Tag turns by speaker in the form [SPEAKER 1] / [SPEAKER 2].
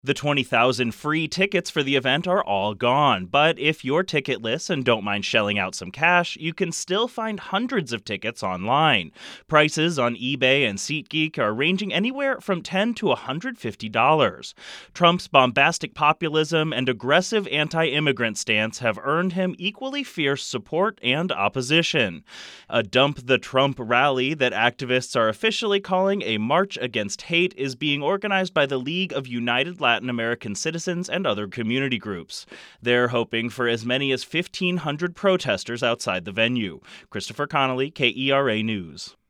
[SPEAKER 1] The 20,000 free tickets for the event are all gone, but if you're ticketless and don't mind shelling out some cash, you can still find hundreds of tickets online. Prices on eBay and SeatGeek are ranging anywhere from $10 to $150. Trump's bombastic populism and aggressive anti-immigrant stance have earned him equally fierce support and opposition. A Dump the Trump rally that activists are officially calling a March Against Hate is being organized by the League of United Latin American Citizens and other community groups. They're hoping for as many as 1,500 protesters outside the venue. Christopher Connolly, KERA News.